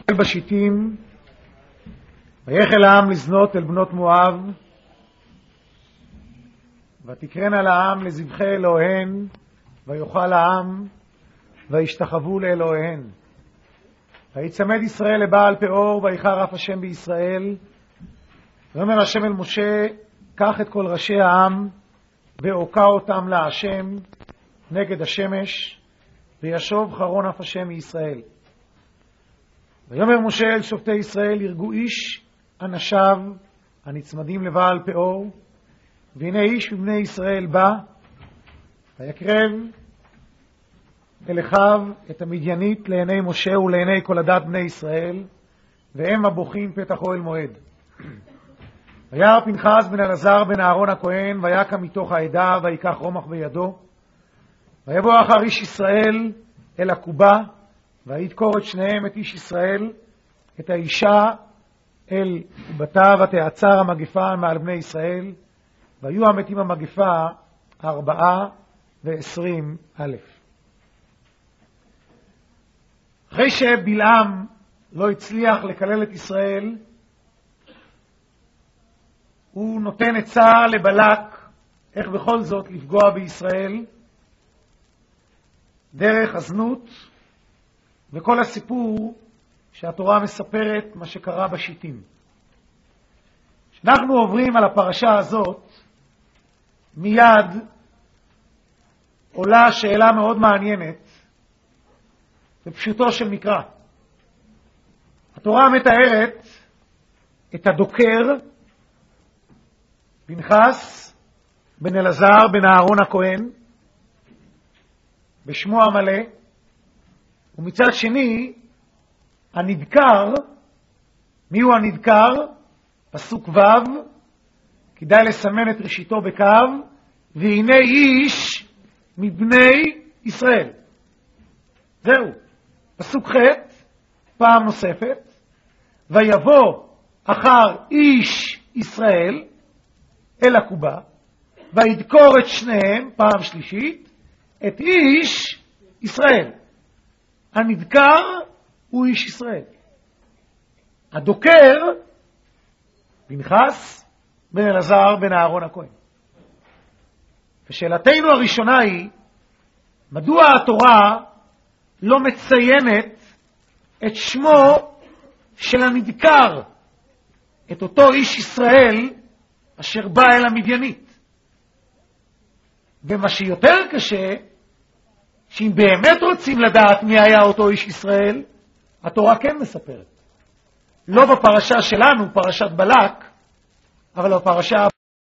בשיטים, ויחל העם לזנות אל בנות מואב, ותקרנה לעם לזבחי אלוהיהן, ויאכל העם, וישתחוו לאלוהיהן. ויצמד ישראל לבעל פאור, ויחר אף השם בישראל. ואומר השם אל משה, קח את כל ראשי העם, והוקע אותם להשם נגד השמש, וישוב חרון אף השם מישראל. ויאמר משה אל שופטי ישראל, ירגו איש אנשיו הנצמדים לבעל פאור, והנה איש מבני ישראל בא, ויקרב אל אחיו את המדיינית לעיני משה ולעיני כל עדת בני ישראל, והם הבוכים פתח אוהל מועד. וירא פנחס בן אלעזר בן אהרון הכהן, ויקם מתוך העדה, ויקח רומח בידו, ויבוא אחר איש ישראל אל הקובה, וידקור את שניהם, את איש ישראל, את האישה אל קובתה, ותעצר המגפה מעל בני ישראל, והיו המתים המגפה 24,000. אחרי שבלעם לא הצליח לקלל את ישראל, הוא נותן עצה לבלק איך בכל זאת לפגוע בישראל דרך הזנות, וכל הסיפור שהתורה מספרת מה שקרה בשיטים. כשאנחנו עוברים על הפרשה הזאת, מיד עולה שאלה מאוד מעניינת בפשוטו של מקרא. התורה מתארת את הדוקר פנחס בן אלעזר בן אהרון הכהן בשמו המלא, ומצד שני הנדקר. מיהו הנדקר? פסוק ו', כדאי לסמן את ראשיתו בקו, והנה איש מבני ישראל. זהו. פסוק ח' פעם נוספת, ויבוא אחר איש ישראל אל הקובה, וידקור את שניהם פעם שלישית, את איש ישראל. הנדקר הוא איש ישראל. הדוקר פנחס בן אלעזר בן אהרון הכהן. ושאלתנו הראשונה היא, מדוע התורה לא מציינת את שמו של הנדקר, את אותו איש ישראל אשר בא אל המדיינית? ומה שיותר קשה, שאם באמת רוצים לדעת מי היה אותו איש ישראל, התורה כן מספרת. לא בפרשה שלנו, פרשת בלק, אבל בפרשה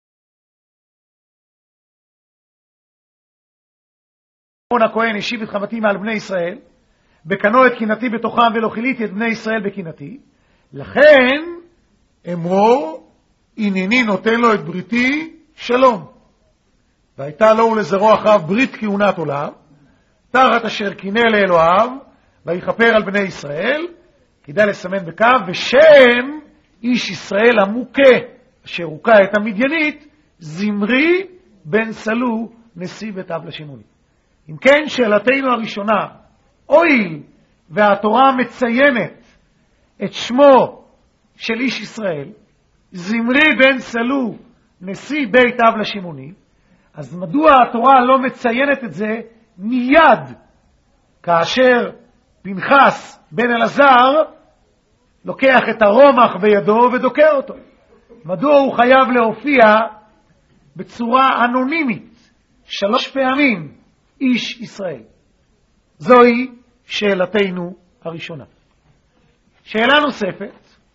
אהרון הכהן השיב את חמתי מעל בני ישראל, בקנו את קנאתי בתוכם, ולא כיליתי את בני ישראל בקנאתי. לכן אמור, הנני נותן לו את בריתי שלום. והייתה לו ולזרעו אחריו ברית כהונת עולם, תחת אשר קינא לאלוהיו, ויכפר על בני ישראל. כדאי לסמן בקו, ושם איש ישראל המוכה אשר הוכה את המדיינית, זמרי בן סלו נשיא בית אב לשימוני. אם כן, שאלתנו הראשונה, הואיל והתורה מציינת את שמו של איש ישראל, זמרי בן סלו נשיא בית אב לשימוני, אז מדוע התורה לא מציינת את זה מיד כאשר פנחס בן אלעזר לוקח את הרומח בידו ודוקר אותו? מדוע הוא חייב להופיע בצורה אנונימית 3 פעמים איש ישראל? זוהי שאלתנו הראשונה. שאלה נוספת,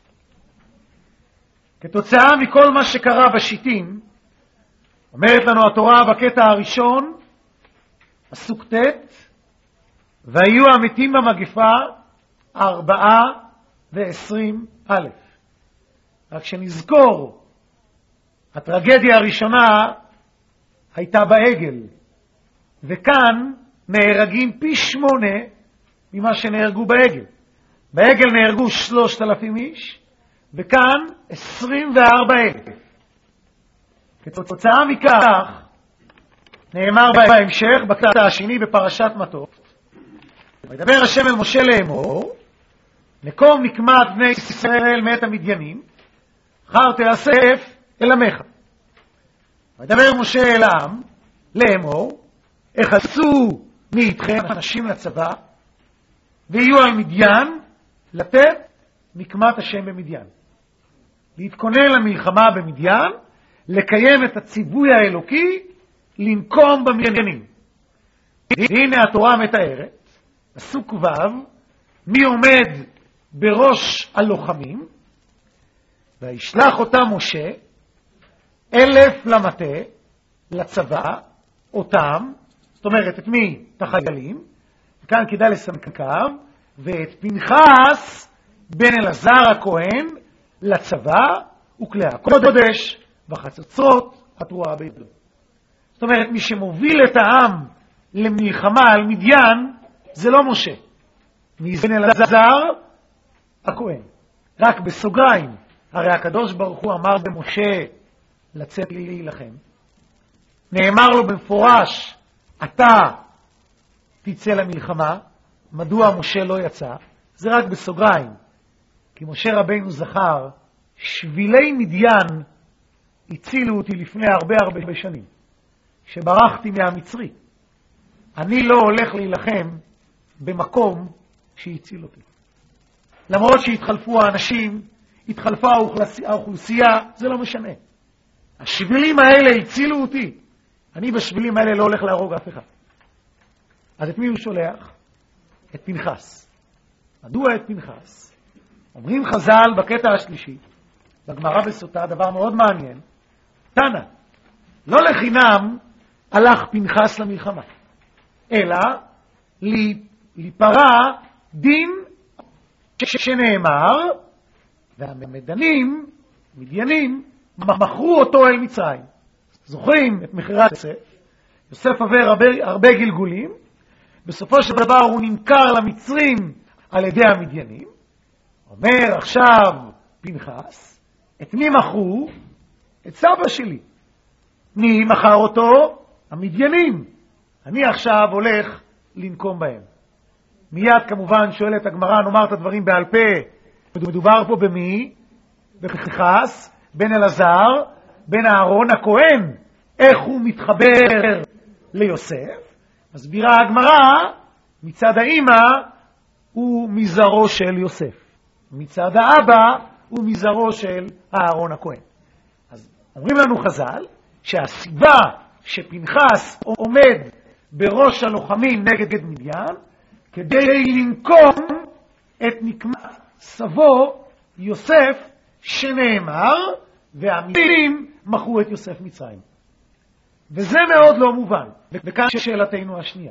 כתוצאה מכל מה שקרה בשיטים, אומרת לנו התורה בקטע הראשון, פסוק ט', והיו המתים במגפה 24,000. רק שנזכור, הטרגדיה הראשונה הייתה בעגל, וכאן נהרגים פי 8 ממה שנהרגו בעגל. בעגל נהרגו 3,000 איש, וכאן 24,000. כתוצאה מכך, נאמר בהמשך, בקטע השני בפרשת מטות, וידבר השם אל משה לאמור, נקום נקמת בני ישראל מאת המדיינים, אחר תאסף אל עמך. ודבר משה אל העם לאמור, החלצו מאיתכם אנשים לצבא, ויהיו על מדיין לתת נקמת השם במדיין. להתכונן למלחמה במדיין, לקיים את הציווי האלוקי, לנקום במדיינים. והנה התורה מתארת, פסוק ו', מי עומד בראש הלוחמים, וישלח אותם משה 1,000 למטה, לצבא, אותם, זאת אומרת את מי? את החיילים, וכאן כדאי לסמן קו, ואת פנחס בן אלעזר הכהן לצבא, וכלי הקודש וחצוצרות התרועה בידו. זאת אומרת, מי שמוביל את העם למלחמה על מדיין, זה לא משה. מי בן אלעזר? הכהן. רק בסוגריים, הרי הקדוש ברוך הוא אמר במשה לצאת להילחם. נאמר לו במפורש, אתה תצא למלחמה. מדוע משה לא יצא? זה רק בסוגריים. כי משה רבינו זכר, שבילי מדיין הצילו אותי לפני הרבה שנים. שברחתי מהמצרי. אני לא הולך להילחם במקום שהציל אותי. למרות שהתחלפו האנשים, התחלפה האוכלוסייה, זה לא משנה. השבילים האלה הצילו אותי. אני בשבילים האלה לא הולך להרוג אף אחד. אז את מי הוא שולח? את פנחס. מדוע את פנחס? אומרים חז"ל בקטע השלישי, בגמרא בסוטה, דבר מאוד מעניין, תנא, לא לחינם הלך פנחס למלחמה, אלא להיפרע דין שנאמר, והמדיינים, מדיינים, מכרו אותו אל מצרים. זוכרים את מכירת יוסף? יוסף עבר הרבה גלגולים, בסופו של דבר הוא נמכר למצרים על ידי המדיינים. אומר עכשיו פנחס, את מי מכרו? את סבא שלי. מי מכר אותו? המדיינים. אני עכשיו הולך לנקום בהם. מיד כמובן שואלת הגמרא, נאמר את הדברים בעל פה, מדובר פה במי? בפנחס, בן אלעזר, בן אהרון הכהן. איך הוא מתחבר ליוסף? מסבירה הגמרא, מצד האמא הוא מזרעו של יוסף. מצד האבא הוא מזרעו של אהרון הכהן. אז אומרים לנו חז"ל, שהסיבה שפנחס עומד בראש הלוחמים נגד מדיין, כדי לנקום את נקמת סבו יוסף, שנאמר, והמדיינים מכרו את יוסף מצרים. וזה מאוד לא מובן. וכאן שאלתנו השנייה.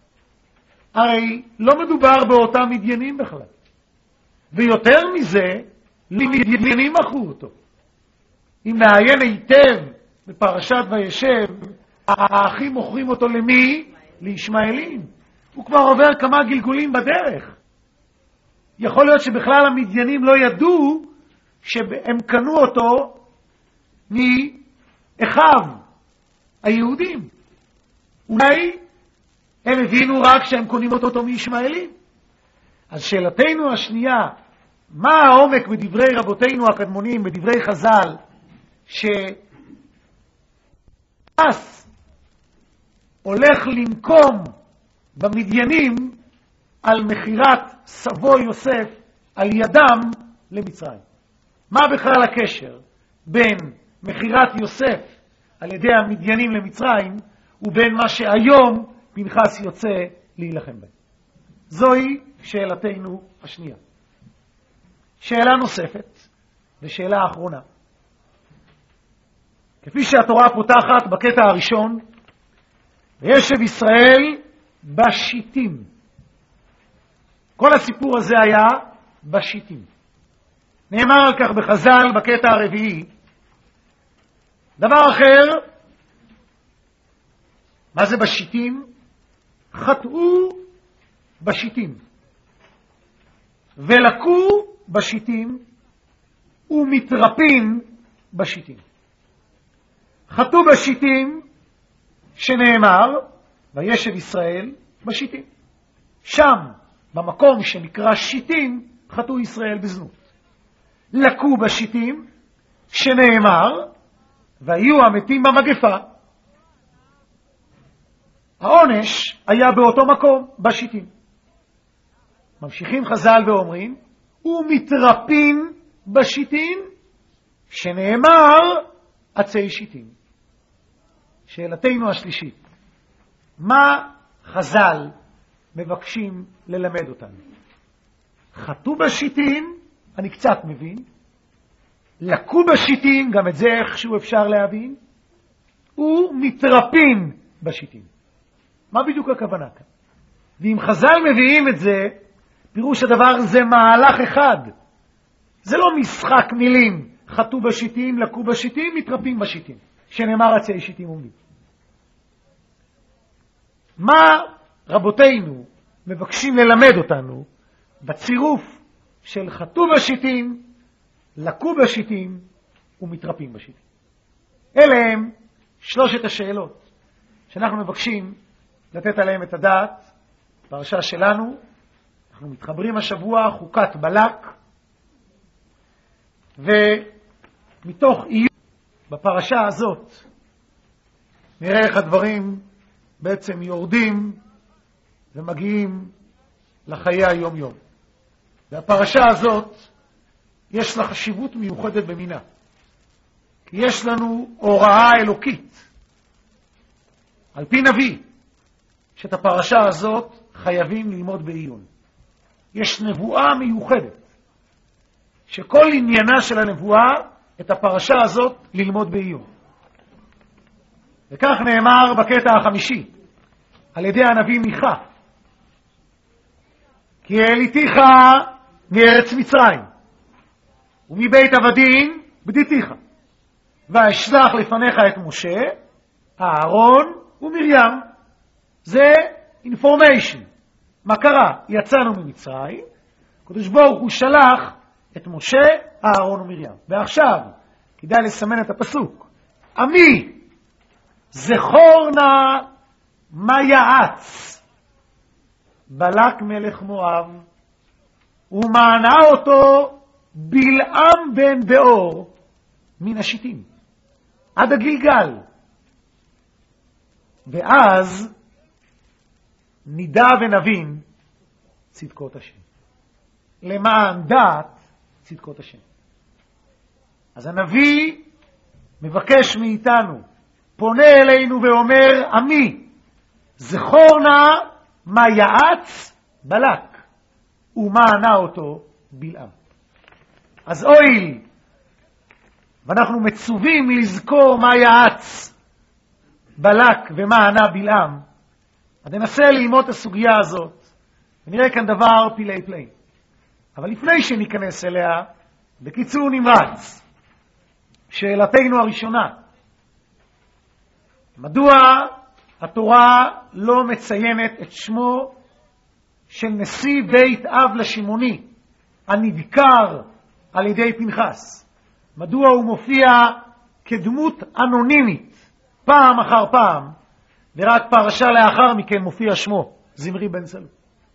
הרי לא מדובר באותם מדיינים בכלל. ויותר מזה, למדיינים מכרו אותו. אם נעיין היטב בפרשת וישב, האחים מוכרים אותו למי? לישמעאלים. הוא כבר עובר כמה גלגולים בדרך. יכול להיות שבכלל המדיינים לא ידעו שהם קנו אותו מאחיו היהודים. אולי הם הבינו רק שהם קונים אותו מישמעאלים. אז שאלתנו השנייה, מה העומק בדברי רבותינו הקדמונים, בדברי חז"ל, שפנחס הולך לנקום במדיינים על מכירת סבו יוסף על ידם למצרים? מה בכלל הקשר בין מכירת יוסף על ידי המדיינים למצרים ובין מה שהיום פנחס יוצא להילחם בהם? זוהי שאלתנו השנייה. שאלה נוספת ושאלה האחרונה. כפי שהתורה פותחת בקטע הראשון, וישב ישראל בשיטים. כל הסיפור הזה היה בשיטים. נאמר על כך בחז"ל בקטע הרביעי. דבר אחר, מה זה בשיטים? חטאו בשיטים, ולקו בשיטים, ומתרפים בשיטים. חטאו בשיטים, שנאמר, וישב ישראל בשיטים. שם, במקום שנקרא שיטים, חטאו ישראל בזנות. לקו בשיטים, שנאמר, והיו המתים במגפה. העונש היה באותו מקום, בשיטים. ממשיכים חז"ל ואומרים, ומתרפין בשיטים, שנאמר, עצי שיטים. שאלתנו השלישית, מה חז"ל מבקשים ללמד אותנו? חטאו בשיטים, אני קצת מבין, לקו בשיטים, גם את זה איכשהו אפשר להבין, ומתרפין בשיטים. מה בדיוק הכוונה כאן? ואם חז"ל מביאים את זה, פירוש הדבר זה מהלך אחד. זה לא משחק מילים, חטאו בשיטים, לקו בשיטים, מתרפין בשיטים, שנאמר עצי שיטים עומדים. מה רבותינו מבקשים ללמד אותנו בצירוף של חטאו בשיטים, לקו בשיטים ומתרפין בשיטים? אלה הם שלושת השאלות שאנחנו מבקשים לתת עליהם את הדעת. פרשה שלנו, אנחנו מתחברים השבוע חוקת בלק, ומתוך איום בפרשה הזאת נראה איך הדברים בעצם יורדים ומגיעים לחיי היום יום. והפרשה הזאת יש לה חשיבות מיוחדת במינה, כי יש לנו הוראה אלוקית על פי נביא שאת הפרשה הזאת חייבים ללמוד בעיון. יש נבואה מיוחדת שכל עניינה של הנבואה את הפרשה הזאת ללמוד בעיון. וכך נאמר בקטע החמישי על ידי הנביא מיכה, כי העליתיך מארץ מצרים ומבית עבדים בדיתיך, ואשלח לפניך את משה, אהרון ומרים. זה information. מה קרה? יצאנו ממצרים, הקדוש ברוך הוא שלח את משה, אהרון ומרים. ועכשיו כדאי לסמן את הפסוק. עמי זכור נא מה יעץ בלק מלך מואב, ומענה אותו בלעם בן באור מן השיטים עד הגילגל. ואז נדע ונבין צדקות השם, למען דעת צדקות השם. אז הנביא מבקש מאיתנו, פונה אלינו ואומר, עמי זכור נא מה יעץ בלק, ומה ענה אותו בלעם. אז אוי, ואנחנו מצווים לזכור מה יעץ בלק ומה ענה בלעם, אז ננסה ללמוד את הסוגיה הזאת, ונראה כאן דבר פילי פלי. אבל לפני שניכנס אליה, בקיצור נמרץ, שאלתנו הראשונה, מדוע התורה לא מציינת את שמו של נשיא בית אב לשמוני, הנדקר על ידי פנחס? מדוע הוא מופיע כדמות אנונימית פעם אחר פעם, ורק פרשה לאחר מכן מופיע שמו, זמרי בן סלו?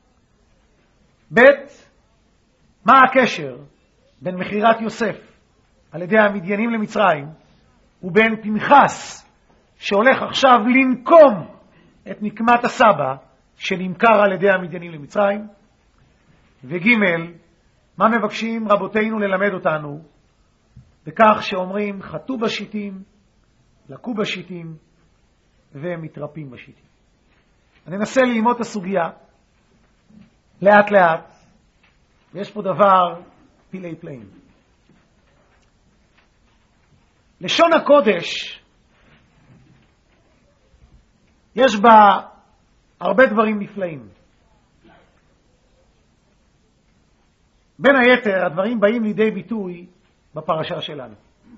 בית, מה הקשר בין מחירת יוסף על ידי המדיינים למצרים ובין פנחס שהולך עכשיו לנקום את נקמת הסבא שנמכר על ידי המדיינים למצרים? וג' מה מבקשים רבותינו ללמד אותנו בכך שאומרים חטאו בשיטים, לקו בשיטים ומתרפים בשיטים? אני אנסה ללמוד את הסוגיה לאט לאט, ויש פה דבר פילי פלאים. לשון הקודש יש בה הרבה דברים נפלאים. בין היתר הדברים באים לידי ביטוי בפרשה שלנו.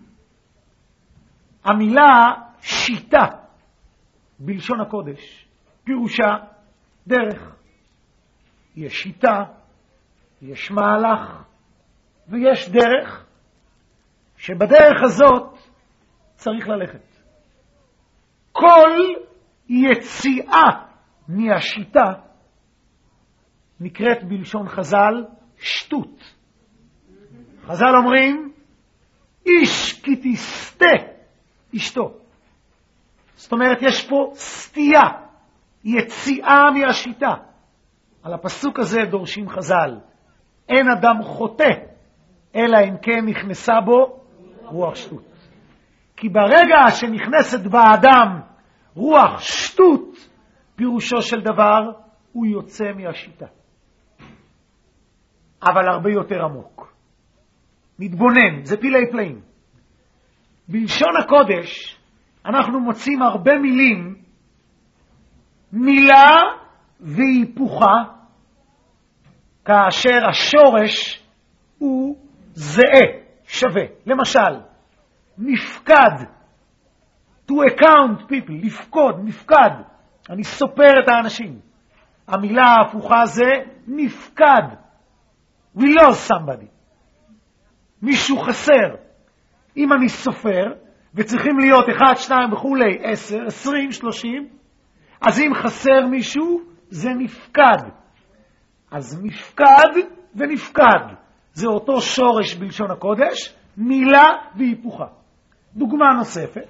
המילה שיטה בלשון הקודש פירושה דרך. יש שיטה, יש מהלך ויש דרך, שבדרך הזאת צריך ללכת. כל יציאה מהשיטה נקראת בלשון חז"ל שטות. חז"ל אומרים, איש כי תסתה אשתו. זאת אומרת, יש פה סטייה, יציאה מהשיטה. על הפסוק הזה דורשים חז"ל, אין אדם חוטא, אלא אם כן נכנסה בו רוח שטות. כי ברגע שנכנסת באדם רוח שטות, פירושו של דבר, הוא יוצא מהשיטה. אבל הרבה יותר עמוק. מתבונן, זה פילי פלאים. בלשון הקודש, אנחנו מוצאים הרבה מילים, מילה והיפוכה, כאשר השורש הוא זהה, שווה. למשל, מפקד, to account people, לפקוד, מפקד. אני סופר את האנשים. המילה ההפוכה זה מפקד. We lose somebody. מישהו חסר. אם אני סופר, וצריכים להיות 1, 2 וכולי, 10, 20, 30, אז אם חסר מישהו, זה נפקד. אז מפקד ונפקד. זה אותו שורש בלשון הקודש, מילה והיפוכה. דוגמה נוספת.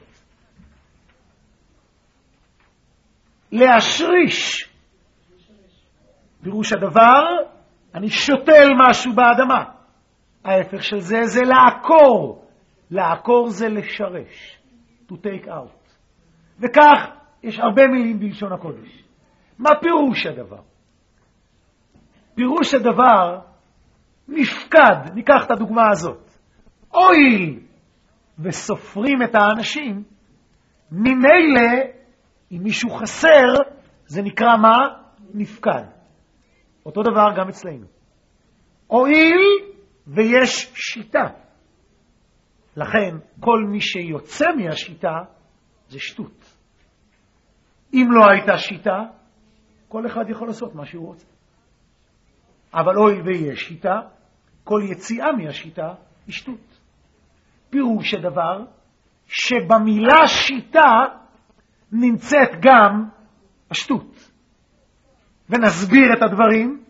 להשריש. פירוש הדבר, אני שותל משהו באדמה. ההפך של זה זה לעקור. לעקור זה לשרש. To take out. וכך יש הרבה מילים בלשון הקודש. מה פירוש הדבר? פירוש הדבר, מפקד, ניקח את הדוגמה הזאת. אויל וסופרים את האנשים, ממילא, אם מישהו חסר, זה נקרא מה? נפקד. אותו דבר גם אצלנו. אויל ויש שיטה. לכן, כל מי שיוצא מהשיטה, זה שטות. אם לא הייתה שיטה, כל אחד יכול לעשות מה שהוא רוצה. אבל אויל ויש שיטה, כל יציאה מהשיטה היא שטות. פירוש הדבר, שבמילה שיטה נמצאת גם השטות. ונסביר את הדברים.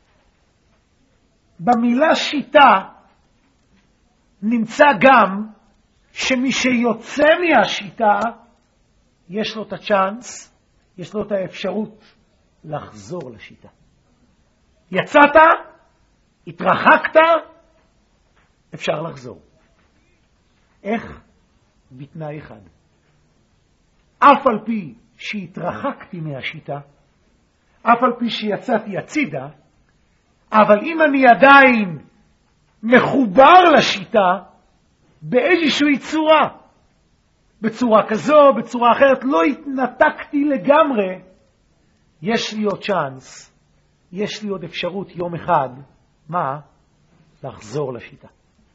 במילה שיטה נמצא גם שמי שיוצא מהשיטה, יש לו את הצ'אנס, יש לו את האפשרות לחזור לשיטה. יצאת, התרחקת, אפשר לחזור. איך? בתנאי אחד. אף על פי שהתרחקתי מהשיטה, אף על פי שיצאתי הצידה, אבל אם אני עדיין מחובר לשיטה, באיזושהי צורה, בצורה כזו, בצורה אחרת, לא התנתקתי לגמרי, יש לי עוד צ'אנס, יש לי עוד אפשרות יום אחד, מה? לחזור לשיטה.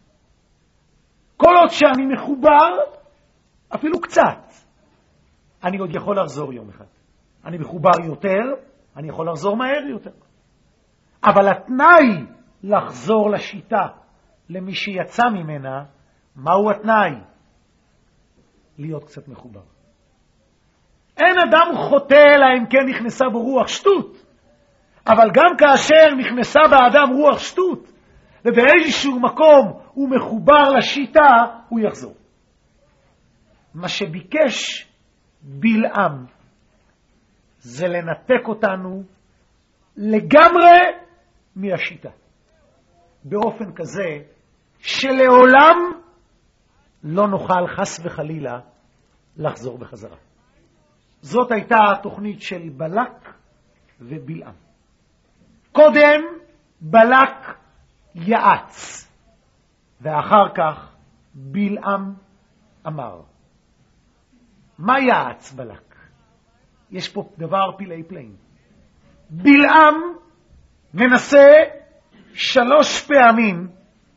כל עוד שאני מחובר, אפילו קצת, אני עוד יכול לחזור יום אחד. אני מחובר יותר, אני יכול לחזור מהר יותר. אבל התנאי לחזור לשיטה, למי שיצא ממנה, מהו התנאי? להיות קצת מחובר. אין אדם חוטא אלא אם כן נכנסה בו רוח שטות. אבל גם כאשר נכנסה באדם רוח שטות, ובאיזשהו מקום הוא מחובר לשיטה, הוא יחזור. מה שביקש בלעם זה לנתק אותנו לגמרי מהשיטה. באופן כזה שלעולם לא נוכל חס וחלילה לחזור בחזרה. זאת הייתה התוכנית של בלק ובלעם. קודם בלק יעץ, ואחר כך בלעם אמר. מה יעץ בלק? יש פה דבר פילי פלאים. בלעם מנסה 3 פעמים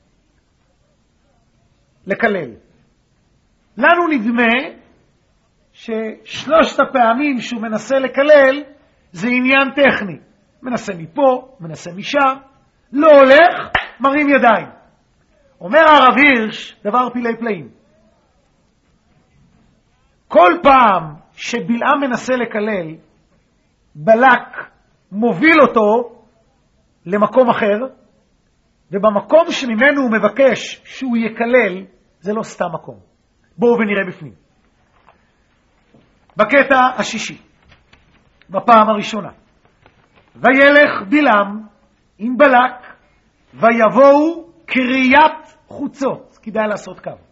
לקלל. לנו נדמה ש3 הפעמים שהוא מנסה לקלל זה עניין טכני. מנסה מפה, מנסה משם, לא הולך, מרים ידיים. אומר הרב הירש דבר פילי פלאים. כל פעם שבלעם מנסה לקלל, בלק מוביל אותו למקום אחר, ובמקום שממנו הוא מבקש שהוא יקלל, זה לא סתם מקום. בואו ונראה בפנים. בקטע השישי, בפעם הראשונה, וילך בלעם עם בלק, ויבואו קריית חוצות. כדאי לעשות קו.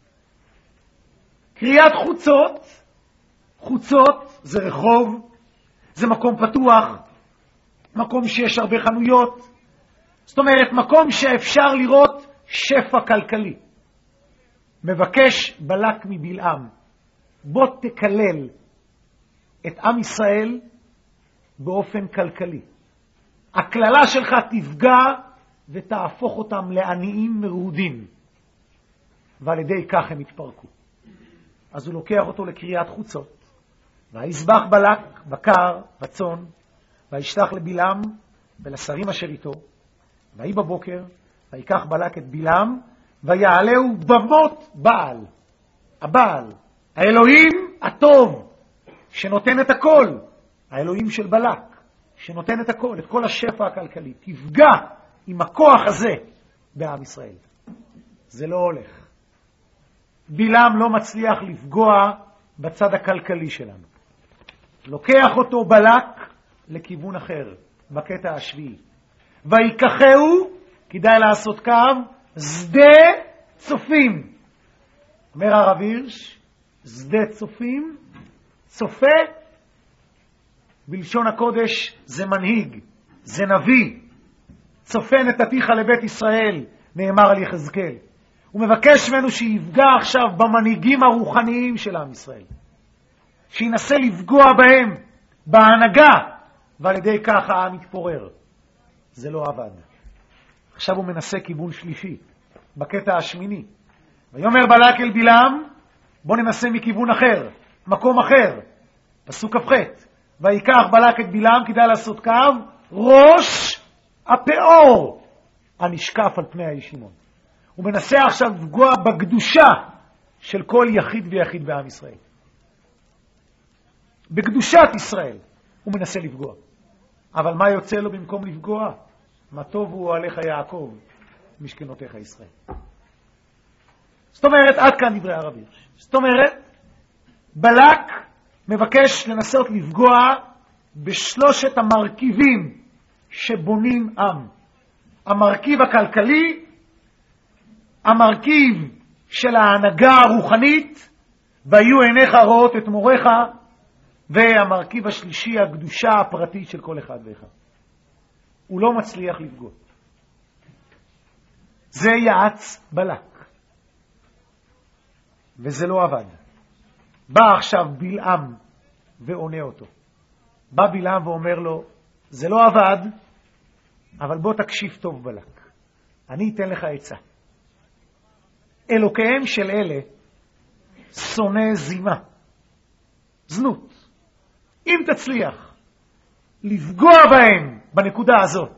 קריית חוצות, חוצות זה רחוב, זה מקום פתוח, מקום שיש הרבה חנויות, זאת אומרת מקום שאפשר לראות שפע כלכלי. מבקש בלק מבלעם, בוא תקלל את עם ישראל באופן כלכלי. הכללה שלך תפגע ותהפוך אותם לעניים מרודים, ועל ידי כך הם יתפרקו. אז הוא לוקח אותו לקריית חוצות, ויזבח בלק בקר בצאן, וישלח לבלעם ולשרים אשר איתו, ויהי בבוקר, ויקח בלק את בלעם, ויעלהו במות בעל. הבעל, האלוהים הטוב, שנותן את הכל, האלוהים של בלק, שנותן את הכל, את כל השפע הכלכלי, תפגע עם הכוח הזה בעם ישראל. זה לא הולך. בלעם לא מצליח לפגוע בצד הכלכלי שלנו. לוקח אותו בלק לכיוון אחר, בקטע השביעי. ויקחהו, כדאי לעשות קו, שדה צופים. אומר הרב הירש, שדה צופים, צופה, בלשון הקודש זה מנהיג, זה נביא. צופה נתתיך לבית ישראל, נאמר על יחזקאל. הוא מבקש ממנו שיפגע עכשיו במנהיגים הרוחניים של עם ישראל. שינסה לפגוע בהם, בהנהגה, ועל ידי כך העם יתפורר. זה לא עבד. עכשיו הוא מנסה כיוון שלישי, בקטע השמיני. ויאמר בלק אל בלעם, בוא ננסה מכיוון אחר, מקום אחר. פסוק כ"ח. ויקח בלק את בלעם, כדאי לעשות קו, ראש הפאור הנשקף על פני הישימון. הוא מנסה עכשיו לפגוע בקדושה של כל יחיד ויחיד בעם ישראל. בקדושת ישראל הוא מנסה לפגוע. אבל מה יוצא לו במקום לפגוע? מה טוב הוא עליך יעקב, משכנותיך ישראל. זאת אומרת, עד כאן דברי הרב הירש. זאת אומרת, בלק מבקש לנסות לפגוע בשלושת המרכיבים שבונים עם. המרכיב הכלכלי, המרכיב של ההנהגה הרוחנית, ויהיו עיניך רואות את מורך, והמרכיב השלישי, הקדושה הפרטית של כל אחד ואחד. הוא לא מצליח לפגוע. זה יעץ בלק. וזה לא עבד. בא עכשיו בלעם ועונה אותו. בא בלעם ואומר לו, זה לא עבד, אבל בוא תקשיב טוב בלק. אני אתן לך עצה. אלוקיהם של אלה שונא זימה, זנות. אם תצליח לפגוע בהם בנקודה הזאת,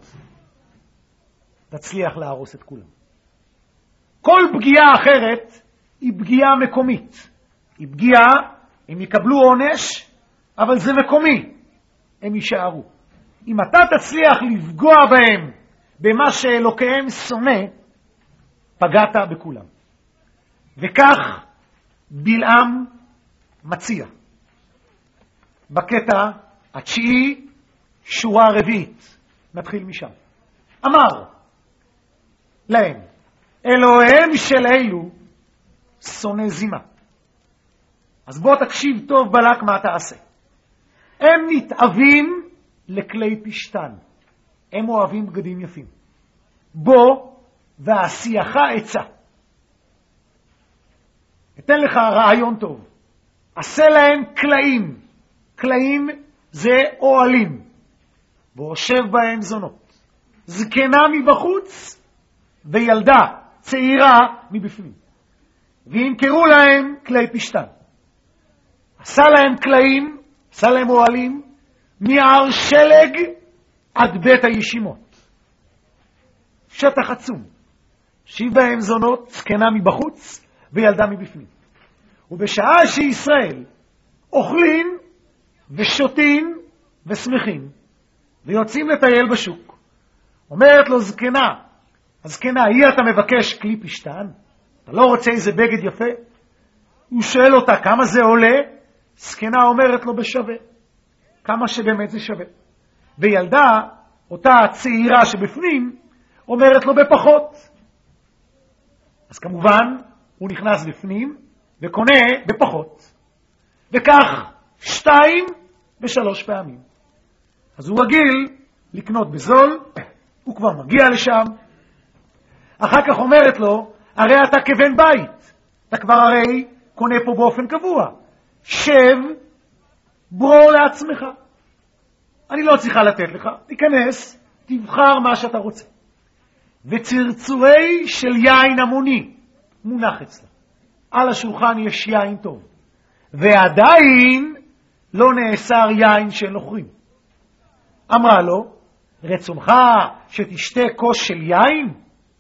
תצליח להרוס את כולם. כל פגיעה אחרת היא פגיעה מקומית. היא פגיעה, הם יקבלו עונש, אבל זה מקומי. הם יישארו. אם אתה תצליח לפגוע בהם במה שאלוקיהם שונא, פגעת בכולם. וכך בלעם מציע. בקטע התשיעי, שורה רביעית. נתחיל משם. אמר להם, אלוהיהם של אלו שונא זימה. אז בוא תקשיב טוב בלק מה תעשה. הם נתאבים לכלי פשטן. הם אוהבים בגדים יפים. בוא ועשייך עצה. אתן לך רעיון טוב. עשה להם קלעים. קלעים זה אוהלים. והושב בהם זונות. זקנה מבחוץ וילדה צעירה מבפנים. וימכרו להם כלי פשטן. עשה להם קלעים, עשה להם אוהלים, מהר שלג עד בית הישימות. שטח עצום. שיב בהם זונות, זקנה מבחוץ וילדה מבפנים. ובשעה שישראל אוכלים ושותים ושמחים ויוצאים לטייל בשוק, אומרת לו זקנה הזקנה, היא אתה מבקש כלי פשטן? אתה לא רוצה איזה בגד יפה? הוא שואל אותה כמה זה עולה, זקנה אומרת לו בשווה, כמה שבאמת זה שווה. וילדה, אותה צעירה שבפנים, אומרת לו בפחות. אז כמובן הוא נכנס בפנים וקונה בפחות, וכך 2 ו3 פעמים. אז הוא רגיל לקנות בזול, הוא כבר מגיע לשם, אחר כך אומרת לו, הרי אתה כבן בית, אתה כבר הרי קונה פה באופן קבוע, שב ברור לעצמך, אני לא צריכה לתת לך, תיכנס, תבחר מה שאתה רוצה. וצרצורי של יין המוני מונח אצלה, על השולחן יש יין טוב, ועדיין לא נאסר יין של נוכרים. אמרה לו, רצונך שתשתה כוס של יין?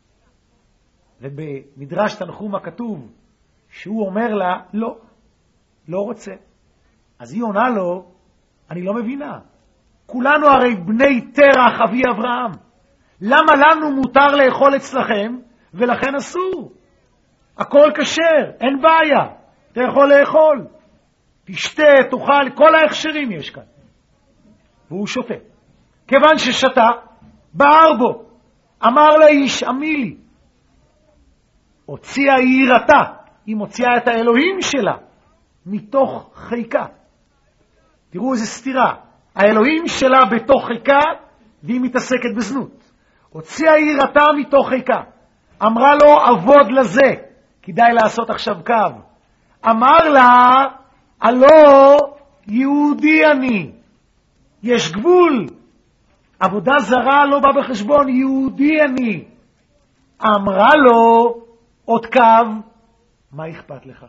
ובמדרש תנחום הכתוב שהוא אומר לה, לא רוצה. אז היא עונה לו, אני לא מבינה, כולנו הרי בני תרח אבי אברהם, למה לנו מותר לאכול אצלכם ולכן אסור? הכל כשר, אין בעיה, אתה יכול לאכול, תשתה, תאכל, כל ההכשרים יש כאן. והוא שותה. כיוון ששתה, בער בו, אמר לאיש, עמי לי. הוציאה יראתה, היא מוציאה את האלוהים שלה מתוך חיקה. תראו איזה סתירה, האלוהים שלה בתוך חיקה והיא מתעסקת בזנות. הוציאה יראתה מתוך חיקה, אמרה לו עבוד לזה, כדאי לעשות עכשיו קו. אמר לה, הלא יהודי אני, יש גבול, עבודה זרה לא בא בחשבון, יהודי אני. אמרה לו עוד קו, מה אכפת לך?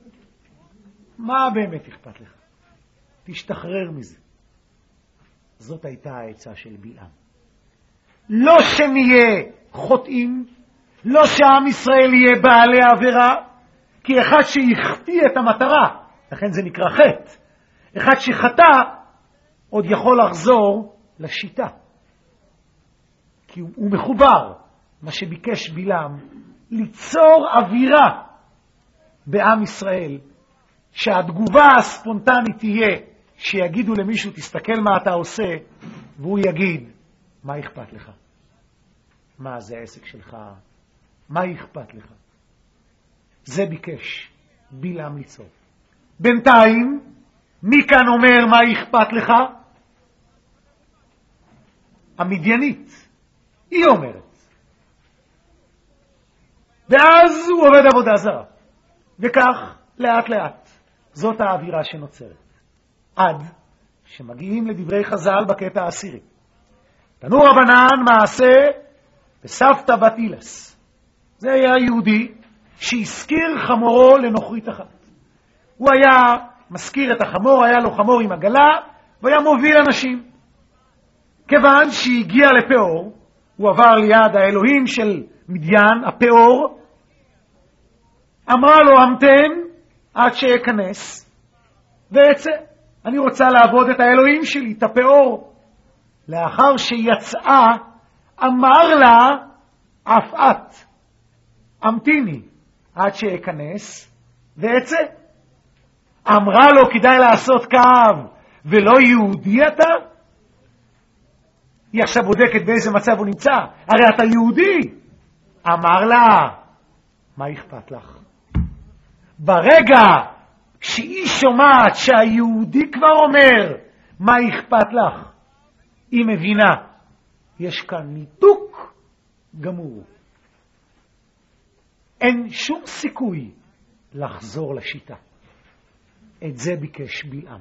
מה באמת אכפת לך? תשתחרר מזה. זאת הייתה העצה של בלעם. לא שנהיה חוטאים, לא שעם ישראל יהיה בעלי עבירה, כי אחד שיחטיא את המטרה, לכן זה נקרא חטא, אחד שחטא עוד יכול לחזור לשיטה, כי הוא מחובר. מה שביקש בלעם, ליצור אווירה בעם ישראל, שהתגובה הספונטנית תהיה שיגידו למישהו תסתכל מה אתה עושה, והוא יגיד, מה אכפת לך? מה זה העסק שלך? מה אכפת לך? זה ביקש בלעם ליצור. בינתיים, מי כאן אומר מה אכפת לך? המדיינית. היא אומרת. ואז הוא עובד עבודה זרה. וכך, לאט לאט, זאת האווירה שנוצרת. עד שמגיעים לדברי חז"ל בקטע העשירי. תנו רבנן מעשה בסבתא בת אילס. זה היה יהודי שהזכיר חמורו לנוכרית אחת. הוא היה מזכיר את החמור, היה לו חמור עם עגלה, והיה מוביל אנשים. כיוון שהגיע לפאור, הוא עבר ליד האלוהים של מדיין, הפאור, אמרה לו, המתן עד שיכנס ויצא. אני רוצה לעבוד את האלוהים שלי, את הפאור. לאחר שיצאה, אמר לה, אף את, המתיני עד שיכנס ויצא. אמרה לו, כדאי לעשות קו, ולא יהודי אתה? היא עכשיו בודקת באיזה מצב הוא נמצא. הרי אתה יהודי. אמר לה, מה אכפת לך? ברגע שהיא שומעת שהיהודי כבר אומר, מה אכפת לך? היא מבינה, יש כאן ניתוק גמור. אין שום סיכוי לחזור לשיטה. את זה ביקש בלעם.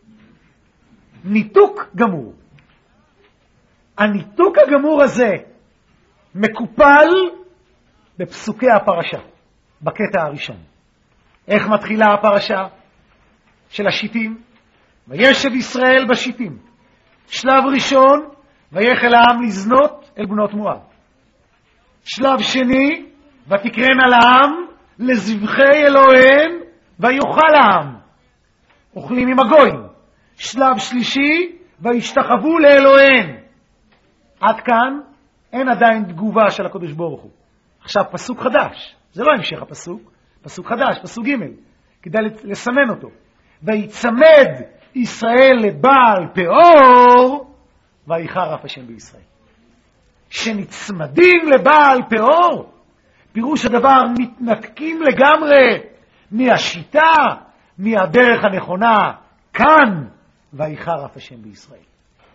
ניתוק גמור. הניתוק הגמור הזה מקופל בפסוקי הפרשה, בקטע הראשון. איך מתחילה הפרשה של השיטים? וישב ישראל בשיטים. שלב ראשון, ויחל העם לזנות אל בנות מואב. שלב שני, ותקרנה לעם לזבחי אלוהיהם ויאכל העם. אוכלים עם הגויים. שלב שלישי, וישתחוו לאלוהיהם. עד כאן אין עדיין תגובה של הקדוש ברוך הוא. עכשיו פסוק חדש, זה לא המשך הפסוק, פסוק חדש, פסוק ג', כדאי לסמן אותו. ויצמד ישראל לבעל פאור, ויחר אף השם בישראל. שנצמדים לבעל פאור, פירוש הדבר מתנתקים לגמרי מהשיטה, מהדרך הנכונה, כאן, ויחר אף השם בישראל.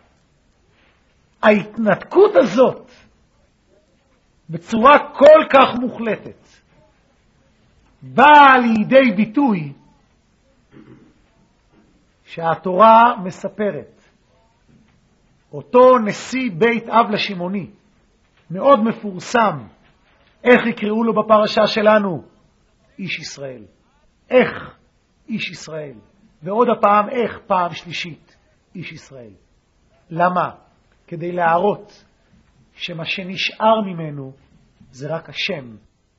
ההתנתקות הזאת, בצורה כל כך מוחלטת, באה לידי ביטוי שהתורה מספרת. אותו נשיא בית אב לשמעוני, מאוד מפורסם, איך יקראו לו בפרשה שלנו? איש ישראל. איך איש ישראל. ועוד הפעם איך, פעם שלישית, איש ישראל. למה? כדי להראות שמה שנשאר ממנו זה רק השם.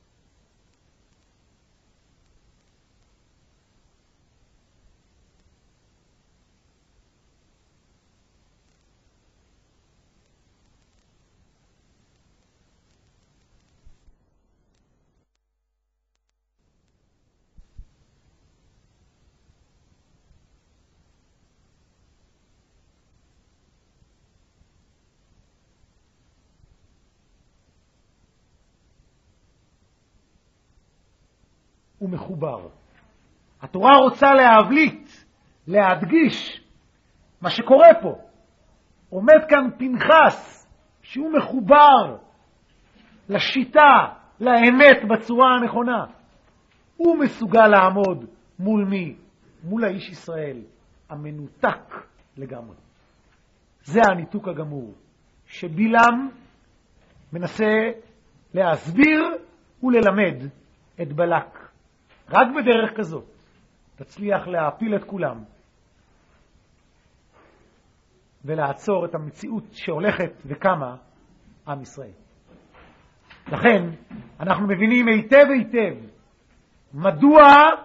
הוא מחובר. התורה רוצה להבליט, להדגיש מה שקורה פה. עומד כאן פנחס שהוא מחובר לשיטה, לאמת בצורה הנכונה. הוא מסוגל לעמוד מול מי? מול האיש ישראל, המנותק לגמרי. זה הניתוק הגמור, שבילם מנסה להסביר וללמד את בלק. רק בדרך כזאת תצליח להפיל את כולם ולעצור את המציאות שהולכת וקמה עם ישראל. לכן אנחנו מבינים היטב היטב מדוע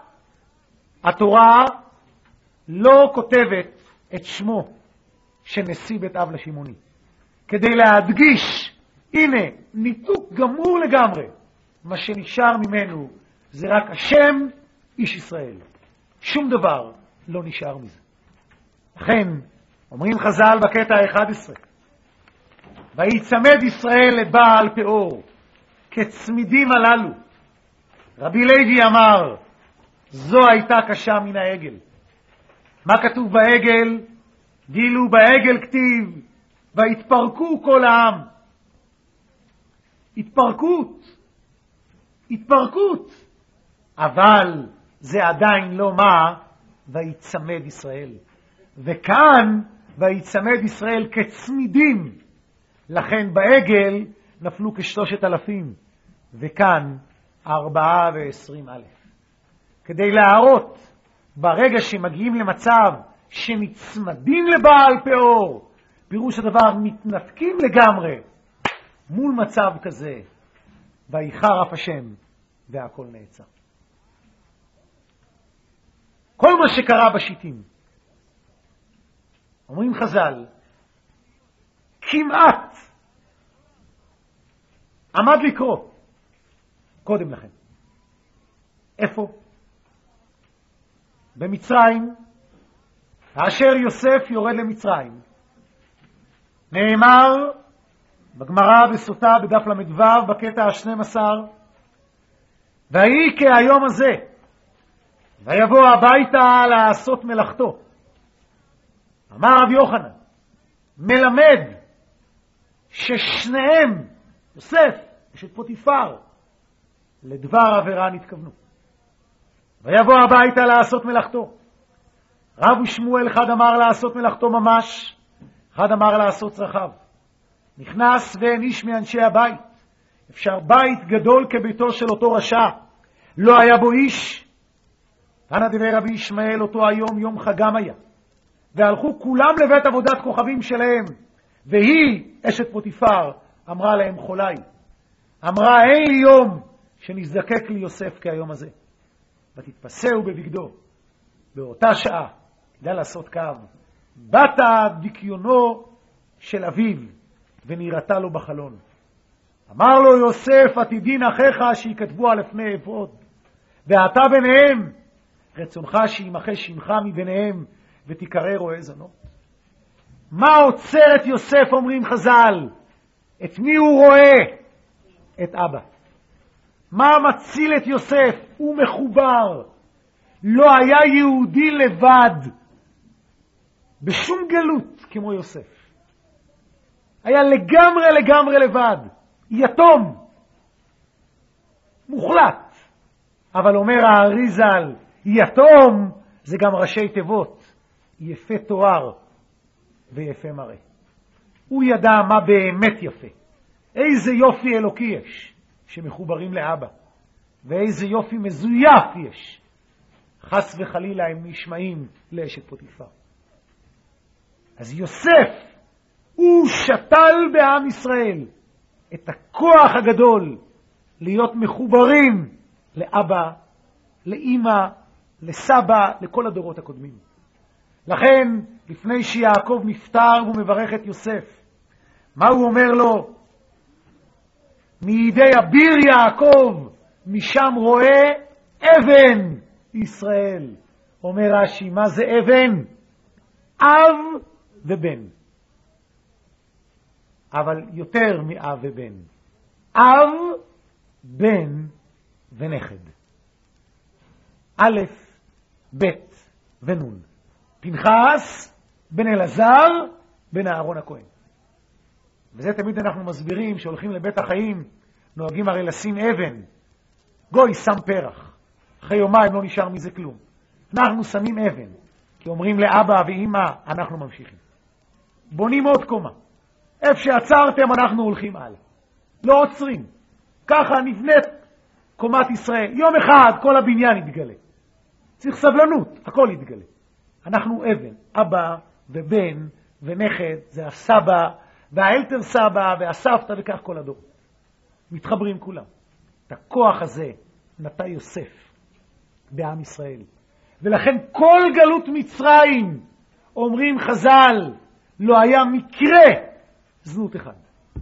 התורה לא כותבת את שמו של נשיא בית אב לשמעוני, כדי להדגיש, הנה ניתוק גמור לגמרי, מה שנשאר ממנו זה רק השם איש ישראל. שום דבר לא נשאר מזה. לכן אומרים חז"ל בקטע ה-11, ויצמד ישראל לבעל פאור כצמידים הללו. רבי לוי אמר, זו הייתה קשה מן העגל. מה כתוב בעגל? גילו בעגל כתיב, והתפרקו כל העם. התפרקות. אבל זה עדיין לא מה? ויצמד ישראל. וכאן ויצמד ישראל כצמידים. לכן בעגל נפלו כ3,000 וכאן 24,000. כדי להראות ברגע שמגיעים למצב שנצמדים לבעל פאור, פירוש הדבר מתנתקים לגמרי מול מצב כזה, ויחר אף השם והכל נעצר. כל מה שקרה בשיטים, אומרים חז"ל, כמעט עמד לקרוא קודם לכן. איפה? במצרים, כאשר יוסף יורד למצרים. נאמר בגמרא בסוטה בדף למדבר בקטע ה-12, והיא כהיום הזה, ויבוא הביתה לעשות מלאכתו. אמר רב יוחנן, מלמד ששניהם, יוסף אשת פוטיפר, לדבר עבירה נתכוונו. ויבוא הביתה לעשות מלאכתו. רב ושמואל, אחד אמר לעשות מלאכתו ממש, אחד אמר לעשות צרכיו. נכנס ואין איש מאנשי הבית. אפשר בית גדול כביתו של אותו רשע, לא היה בו איש. תנא דבי רבי ישמעאל, אותו היום יום חגם היה, והלכו כולם לבית עבודת כוכבים שלהם, והיא אשת פוטיפר אמרה להם חולי, אמרה אין לי יום שנזדקק לי יוסף כהיום הזה. ותתפסהו בבגדו. באותה שעה, כדאי לעשות קו, באת דיקיונו של אביו ונראתה לו בחלון. אמר לו יוסף, עתידין אחיך שיכתבו על לפני אפוד, ואתה ביניהם, רצונך שימחה שמך מביניהם, ותיקרא רועה זנות. מה עוצר את יוסף, אומרים חז"ל? את מי הוא רואה? את אבא. מה מציל את יוסף? הוא מחובר. לא היה יהודי לבד בשום גלות כמו יוסף. היה לגמרי לבד. יתום. מוחלט. אבל אומר האריזל, יתום זה גם ראשי תיבות. יפה תואר ויפה מראה. הוא ידע מה באמת יפה. איזה יופי אלוקי יש שמחוברים לאבא, ואיזה יופי מזויף יש. חס וחלילה הם נשמעים לאשת פוטיפר. אז יוסף הוא שתל בעם ישראל את הכוח הגדול להיות מחוברים לאבא, לאמא, לסבא, לכל הדורות הקודמים. לכן, לפני שיעקב נפטר הוא מברך את יוסף. מה הוא אומר לו? מידי אביר יעקב, משם רואה אבן ישראל. אומר רש"י, מה זה אבן? אב ובן. אבל יותר מאב ובן. אב, בן ונכד. א', ב' ונון. פנחס, בן אלעזר, בן אהרון הכהן. וזה תמיד אנחנו מסבירים שהולכים לבית החיים, נוהגים הרי לשים אבן. גוי שם פרח. אחרי יומיים לא נשאר מזה כלום. אנחנו שמים אבן, כי אומרים לאבא ואמא, אנחנו ממשיכים. בונים עוד קומה. איפה שעצרתם אנחנו הולכים הלאה. לא עוצרים. ככה נבנית קומת ישראל. יום אחד כל הבניין יתגלה. צריך סבלנות, הכל יתגלה. אנחנו אבן, אבא ובן ונכד, זה הסבא והאלתר סבא והסבתא וכך כל הדור. מתחברים כולם. את הכוח הזה נטע יוסף בעם ישראל. ולכן כל גלות מצרים, אומרים חז"ל, לא היה מקרה זנות אחד.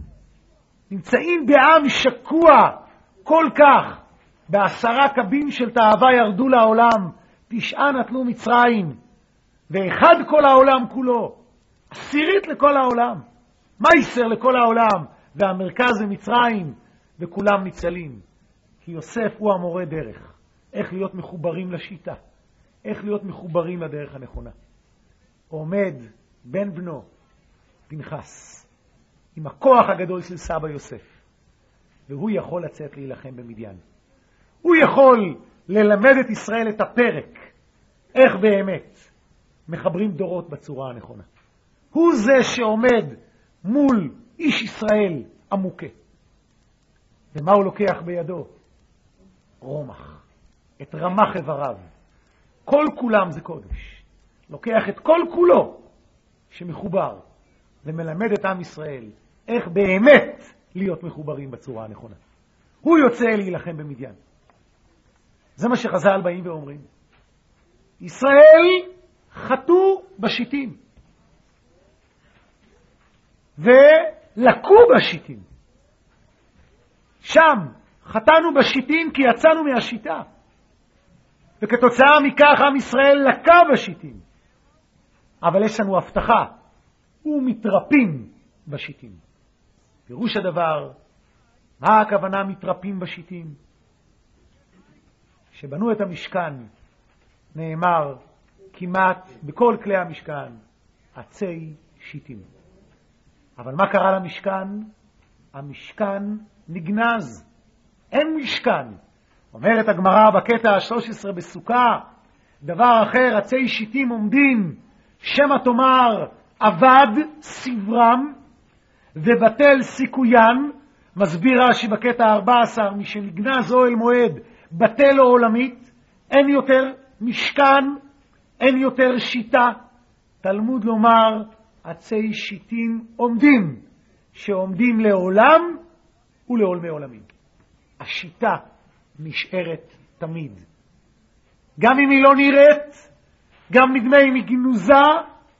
נמצאים בעם שקוע כל כך, ב10 קבים של תאווה ירדו לעולם, 9 נטלו מצרים, ואחד כל העולם כולו, 10 לכל העולם. מה יסר לכל העולם? והמרכז זה מצרים, וכולם ניצלים. כי יוסף הוא המורה דרך. איך להיות מחוברים לשיטה. איך להיות מחוברים לדרך הנכונה. עומד בן בנו, פנחס, עם הכוח הגדול של סבא יוסף. והוא יכול לצאת להילחם במדיין. הוא יכול ללמד את ישראל את הפרק. איך באמת מחברים דורות בצורה הנכונה. הוא זה שעומד מול איש ישראל עמוקה. ומה הוא לוקח בידו? רומח. את רמח איבריו. כל כולם זה קודש. לוקח את כל כולו שמחובר ומלמד את עם ישראל איך באמת להיות מחוברים בצורה הנכונה. הוא יוצא להילחם במדיין. זה מה שחז"ל באים ואומרים. ישראל חטאו בשיטים. ולקו בשיטים. שם חטאנו בשיטים כי יצאנו מהשיטה. וכתוצאה מכך עם ישראל לקה בשיטים. אבל יש לנו הבטחה. ומתרפים בשיטים. פירוש הדבר, מה הכוונה מתרפים בשיטים? שבנו את המשכן, נאמר כמעט בכל כלי המשכן, עצי שיטים. אבל מה קרה למשכן? המשכן נגנז. אין משכן. אומרת הגמרא בקטע 13 בסוכה, דבר אחר, עצי שיטים עומדים, שמא תאמר אבד סברם ובטל סיכוין. מסביר רש"י בקטע 14, מי שנגנז אוהל מועד בטל עולמית, אין יותר משכן, אין יותר שיטה. תלמוד לומר עצי שיטים עומדים, שעומדים לעולם ולעולמי עולמים. השיטה נשארת תמיד. גם אם היא לא נראית, גם נדמה אם היא גנוזה,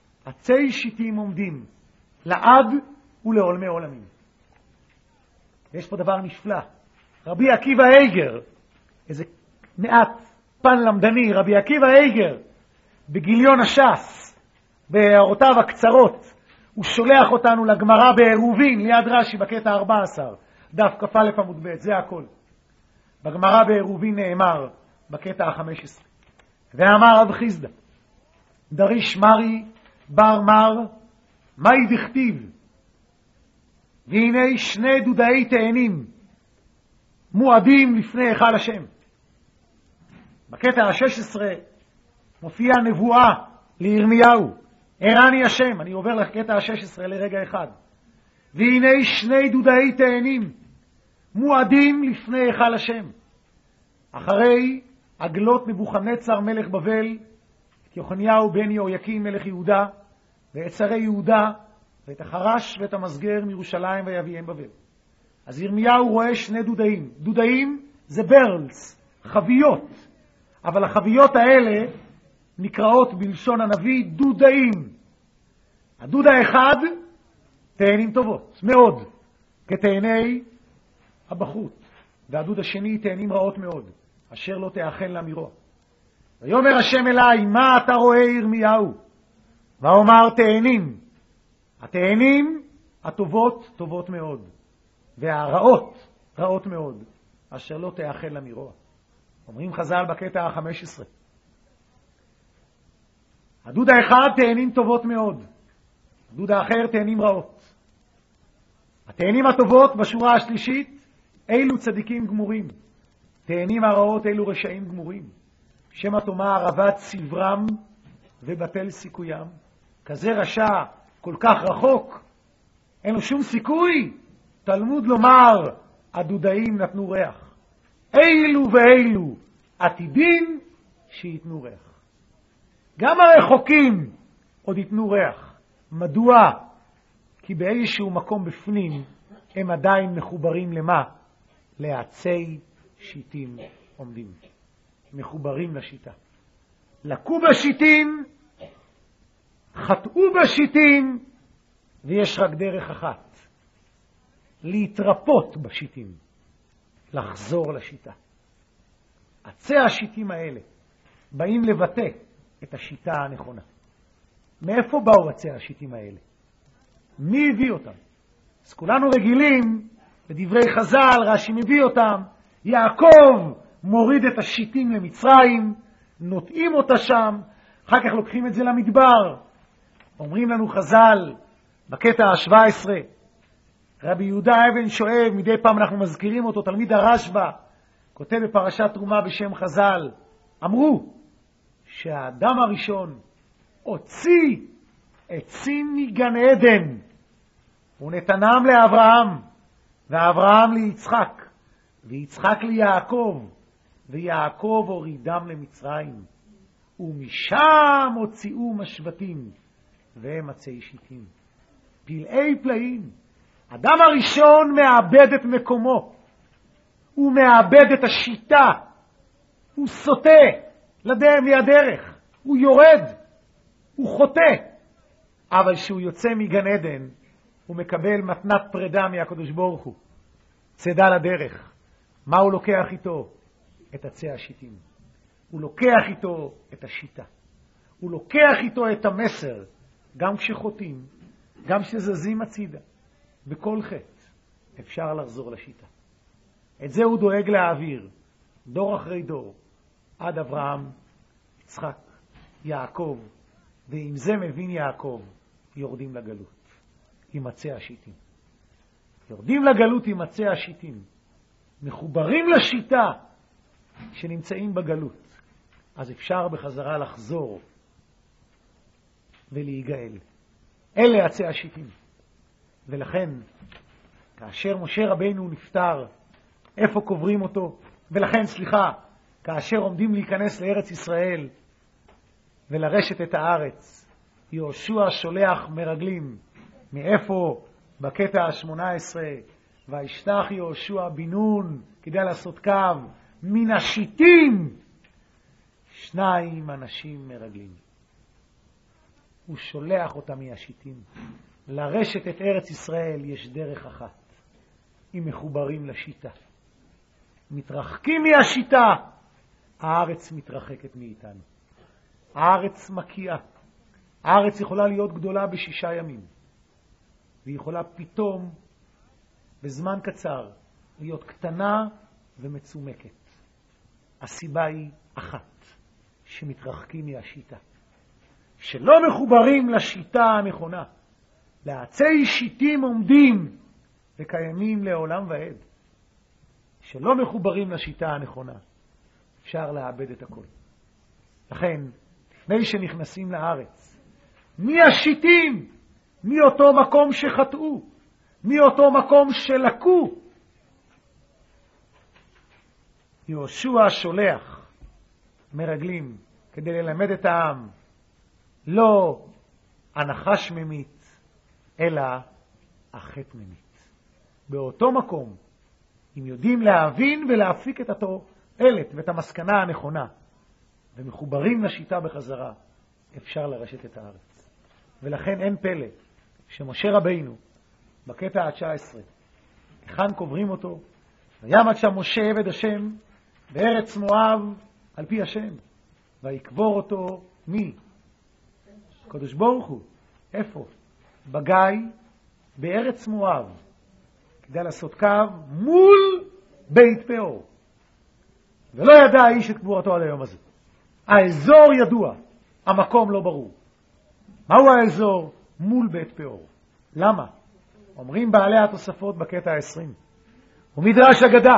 עצי שיטים עומדים לעד ולעולמי עולמים. יש פה דבר נפלא. רבי עקיבא אייגר, איזה מעט פן למדני, רבי עקיבא אייגר, בגיליון הש"ס, בהערותיו הקצרות, הוא שולח אותנו לגמרא בעירובין, ליד רש"י, בקטע 14, דף כ"א עמוד ב', זה הכל. בגמרא בעירובין נאמר, בקטע 15, ואמר רב חיסדא, דריש מרי בר מר, מהי דכתיב? והנה שני דודאי תאנים מועדים לפני היכל השם. בקטע ה-16 מופיעה נבואה לירמיהו, הראני השם. אני עובר לקטע ה-16 לרגע אחד. והנה שני דודאי תאנים מועדים לפני היכל השם. אחרי הגלות נבוכדנצר מלך בבל, את יוחניהו בן יהויקים מלך יהודה, ואת שרי יהודה, ואת החרש ואת המסגר מירושלים ויביאם בבל. אז ירמיהו רואה שני דודאים. דודאים זה ברלס, חביות. אבל החביות האלה נקראות בלשון הנביא דודאים. הדוד האחד, תאנים טובות, מאוד, כתאני הבחוט. והדוד השני, תאנים רעות מאוד, אשר לא תאכל למירו. ויאמר השם אליי, מה אתה רואה ירמיהו? ואומר תאנים. התאנים הטובות טובות מאוד, והרעות רעות מאוד, אשר לא תאכל למירו. אומרים חז"ל בקטע ה-15. הדוד האחד תאנים טובות מאוד, הדוד האחר תאנים רעות. התאנים הטובות בשורה השלישית, אילו צדיקים גמורים. תאנים הרעות אילו רשעים גמורים. שמא תאמר עבד סברם ובטל סיכוים. כזה רשע כל כך רחוק, אין לו שום סיכוי. תלמוד לומר, הדודאים נתנו ריח. אילו ואילו עתידים שיתנו ריח. גם הרחוקים עוד יתנו ריח. מדוע? כי באיזשהו מקום בפנים הם עדיין מחוברים למה? לעצי שיטים עומדים. מחוברים לשיטה. לקו בשיטים, חטאו בשיטים, ויש רק דרך אחת. להתרפות בשיטים. לחזור לשיטה. עצי השיטים האלה באים לבטא את השיטה הנכונה. מאיפה באו עצי השיטים האלה? מי הביא אותם? אז כולנו רגילים, בדברי חז"ל, רש"י מביא אותם, יעקב מוריד את השיטים למצרים, נוטעים אותה שם, אחר כך לוקחים את זה למדבר. אומרים לנו חז"ל, בקטע ה-17, רבי יהודה אבן שואב, מדי פעם אנחנו מזכירים אותו, תלמיד הרשב"א, כותב בפרשת תרומה בשם חז"ל, אמרו שהאדם הראשון הוציא עצים מגן עדן, ונתנם לאברהם, ואברהם ליצחק, ויצחק ליעקב, ויעקב הורידם למצרים, ומשם הוציאו משבטים, והם עצי שיטים. פלאי פלאים. אדם הראשון מאבד את מקומו, הוא מאבד את השיטה, הוא סוטה מהדרך, הוא יורד, הוא חוטא. אבל כשהוא יוצא מגן עדן, הוא מקבל מתנת פרידה מהקדוש ברוך הוא, צידה לדרך. מה הוא לוקח איתו? את עצי השיטים. הוא לוקח איתו את השיטה. הוא לוקח איתו את המסר, גם כשחוטאים, גם כשזזים הצידה. בכל חטא אפשר לחזור לשיטה. את זה הוא דואג להעביר, דור אחרי דור, עד אברהם, יצחק, יעקב, ועם זה מבין יעקב, יורדים לגלות עם עצי השיטים. יורדים לגלות עם עצי השיטים. מחוברים לשיטה שנמצאים בגלות. אז אפשר בחזרה לחזור ולהיגאל. אלה עצי השיטים. ולכן, כאשר משה רבינו נפטר, איפה קוברים אותו? ולכן, כאשר עומדים להיכנס לארץ ישראל ולרשת את הארץ, יהושע שולח מרגלים. מאיפה? בקטע ה-18, וישלח יהושע בן נון כדי לעשות קו, מן השיטים 2 אנשים מרגלים. הוא שולח אותם מהשיטים. לרשת את ארץ ישראל יש דרך אחת. אם מחוברים לשיטה. מתרחקים מהשיטה, הארץ מתרחקת מאיתנו. הארץ מקיאה. הארץ יכולה להיות גדולה ב6 ימים. והיא יכולה פתאום, בזמן קצר, להיות קטנה ומצומקת. הסיבה היא אחת, שמתרחקים מהשיטה. שלא מחוברים לשיטה הנכונה. לעצי שיטים עומדים וקיימים לעולם ועד. שלא מחוברים לשיטה הנכונה. אפשר לאבד את הכל. לכן, לפני שנכנסים לארץ, מי השיטים? מי אותו מקום שחטאו? מי אותו מקום שלקו? יהושע שולח מרגלים כדי ללמד את העם, לא הנחש ממית, אלא החטא ממית. באותו מקום, אם יודעים להבין ולהפיק את התועלת ואת המסקנה הנכונה, ומחוברים לשיטה בחזרה, אפשר לרשת את הארץ. ולכן אין פלא שמשה רבינו, בקטע ה-19, היכן קוברים אותו? ויעמד שם משה עבד השם בארץ מואב על פי השם, ויקבור אותו מי? הקדוש ברוך הוא. איפה? בגיא, בארץ מואב, כדי לעשות קו מול בית פאור. ולא ידע האיש את קבורתו על היום הזה. האזור ידוע, המקום לא ברור. מהו האזור? מול בית פאור. למה? אומרים בעלי התוספות בקטע 20. ומדרש אגדה,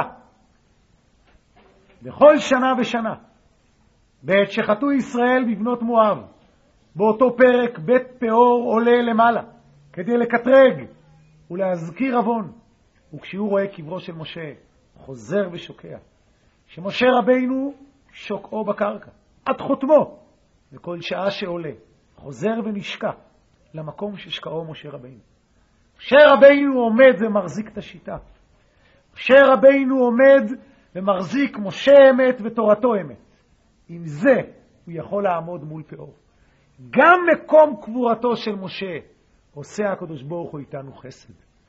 בכל שנה ושנה, בעת שחטאו ישראל בבנות מואב, באותו פרק בית פאור עולה למעלה, כדי לקטרג ולהזכיר עוון. וכשהוא רואה קברו של משה, חוזר ושוקע, שמשה רבינו שוקעו בקרקע, עד חותמו, וכל שעה שעולה, חוזר ונשקע למקום ששקעו משה רבינו. משה רבינו עומד ומחזיק את השיטה. משה רבינו עומד ומחזיק משה אמת ותורתו אמת. עם זה הוא יכול לעמוד מול פאור. גם מקום קבורתו של משה עושה הקדוש ברוך הוא איתנו חסד.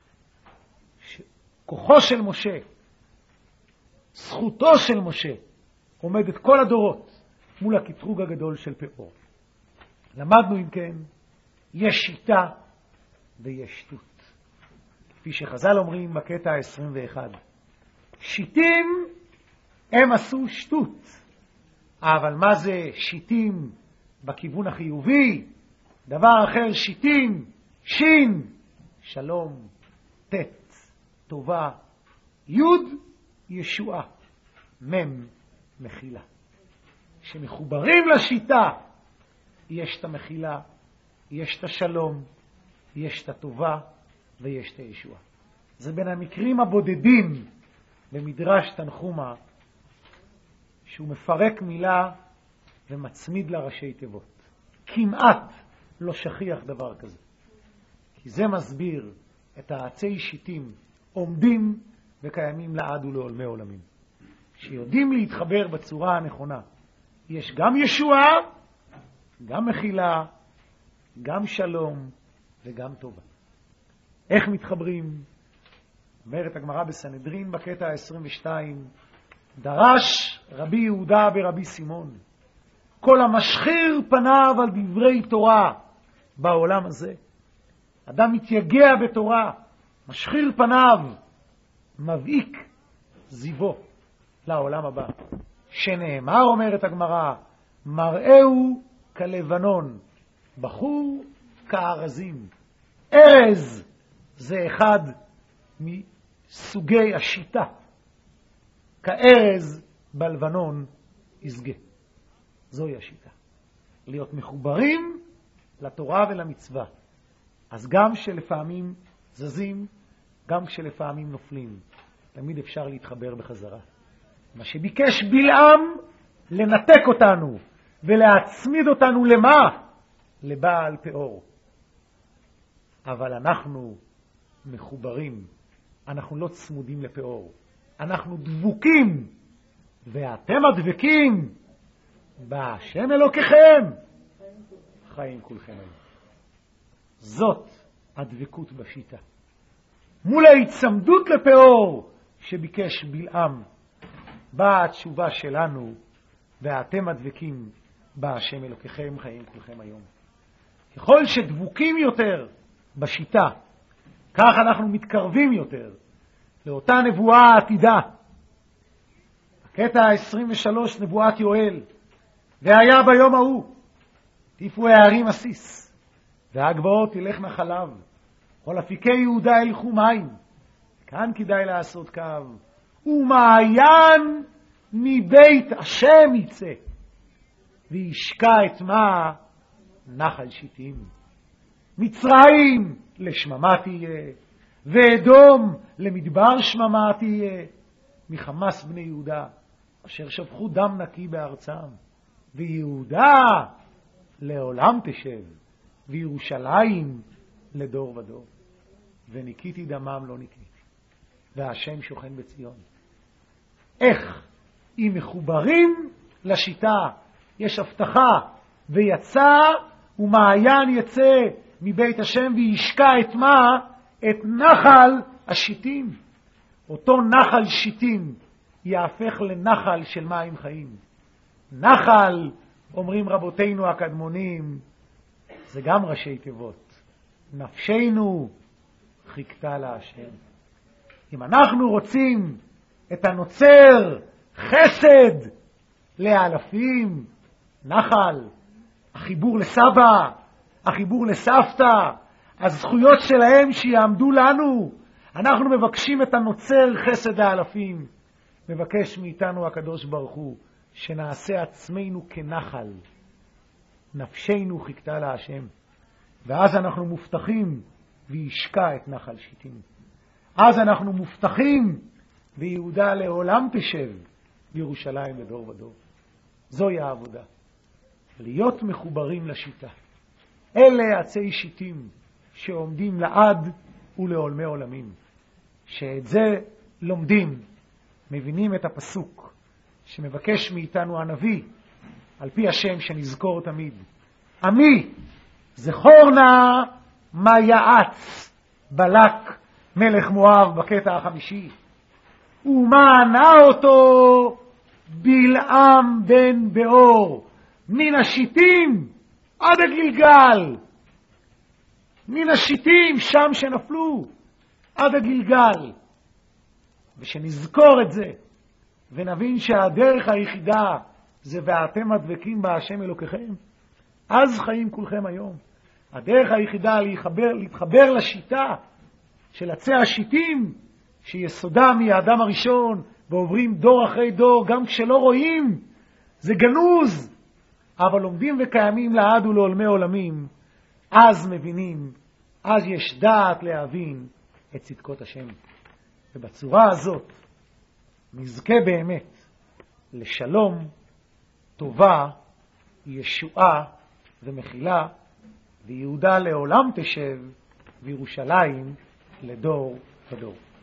כוחו של משה, זכותו של משה, עומד את כל הדורות מול הקטרוג הגדול של פאור. למדנו אם כן, יש שיטה ויש שטות. כפי שחז"ל אומרים בקטע 21. שיטים הם עשו שטות. אבל מה זה שיטים בכיוון החיובי? דבר אחר שיטים, שין, שלום, תת, טובה, יוד, ישועה, מם, מחילה. שמחוברים לשיטה, יש את המחילה, יש את השלום, יש את הטובה ויש את הישועה. זה בין המקרים הבודדים במדרש תנחומה, שהוא מפרק מילה ומצמיד לה ראשי תיבות. כמעט לא שכיח דבר כזה. כי זה מסביר את העצי שיטים עומדים וקיימים לעד ולעולמי עולמים. שיודעים להתחבר בצורה הנכונה. יש גם ישועה, גם מחילה, גם שלום וגם טובה. איך מתחברים? אומרת הגמרא בסנהדרין בקטע 22, דרש רבי יהודה ברבי סימון, כל המשחיר פניו על דברי תורה בעולם הזה. אדם מתייגע בתורה, משחיר פניו, מבעיק זיבו לעולם הבא. שנאמר, אומרת הגמרא, מראהו כלבנון, בחור כארזים. ארז זה אחד מסוגי השיטה. כארז בלבנון יסגה. זוהי השיטה. להיות מחוברים לתורה ולמצווה. אז גם שלפעמים זזים, גם כשלפעמים נופלים, תמיד אפשר להתחבר בחזרה. מה שביקש בלעם לנתק אותנו ולהצמיד אותנו למה? לבעל פאור. אבל אנחנו מחוברים, אנחנו לא צמודים לפאור, אנחנו דבוקים, ואתם הדבקים בהשם אלוקיכם חיים כולכם היום. זאת הדבקות בשיטה. מול ההצמדות לפאור שביקש בלעם, באה התשובה שלנו, ואתם הדבקים בהשם אלוקיכם חיים כולכם היום. ככל שדבוקים יותר בשיטה, כך אנחנו מתקרבים יותר לאותה נבואה העתידה. הקטע ה-23, נבואת יואל, והיה ביום ההוא, טיפו הערים עסיס, והגבעות תלכנה חלב, כל אפיקי יהודה ילכו מים. כאן כדאי לעשות קו. ומעיין מבית השם יצא, וישקע את מה? נחל שיטים. מצרים לשממה תהיה, ואדום למדבר שממה תהיה, מחמס בני יהודה, אשר שפכו דם נקי בארצם. ויהודה לעולם תשב, וירושלים לדור ודור. וניקיתי דמם לא ניקיתי, והשם שוכן בציון. איך? אם מחוברים לשיטה, יש הבטחה, ויצא ומעיין יצא מבית השם וישקע את מה? את נחל השיטים. אותו נחל שיטים יהפך לנחל של מים חיים. נחל, אומרים רבותינו הקדמונים, זה גם ראשי תיבות. נפשנו חיכתה להשם. אם אנחנו רוצים את הנוצר חסד לאלפים, נחל, החיבור לסבא, החיבור לסבתא, הזכויות שלהם שיעמדו לנו, אנחנו מבקשים את הנוצר חסד לאלפים. מבקש מאיתנו הקדוש ברוך הוא שנעשה עצמנו כנחל. נפשנו חיכתה להשם, ואז אנחנו מובטחים וישקע את נחל שיטים. אז אנחנו מובטחים ויהודה לעולם תשב, בירושלים לדור ודור. זוהי העבודה, להיות מחוברים לשיטה. אלה עצי שיטים שעומדים לעד ולעולמי עולמים. שאת זה לומדים, מבינים את הפסוק שמבקש מאיתנו הנביא, על פי השם שנזכור תמיד. עמי זכור נא מה יעץ בלק מלך מואב בקטע החמישי, ומה ענה אותו בלעם בן באור, מן השיטים עד הגלגל. מן השיטים שם שנפלו עד הגלגל. ושנזכור את זה ונבין שהדרך היחידה זה ואתם הדבקים בהשם אלוקיכם, אז חיים כולכם היום. הדרך היחידה להתחבר לשיטה של עצי השיטים שיסודה מהאדם הראשון ועוברים דור אחרי דור, גם כשלא רואים, זה גנוז, אבל לומדים וקיימים לעד ולעולמי עולמים. אז מבינים, אז יש דעת להבין את צדקות השם. ובצורה הזאת נזכה באמת לשלום, טובה, ישועה ומחילה, ויהודה לעולם תשב, וירושלים לדור ודור.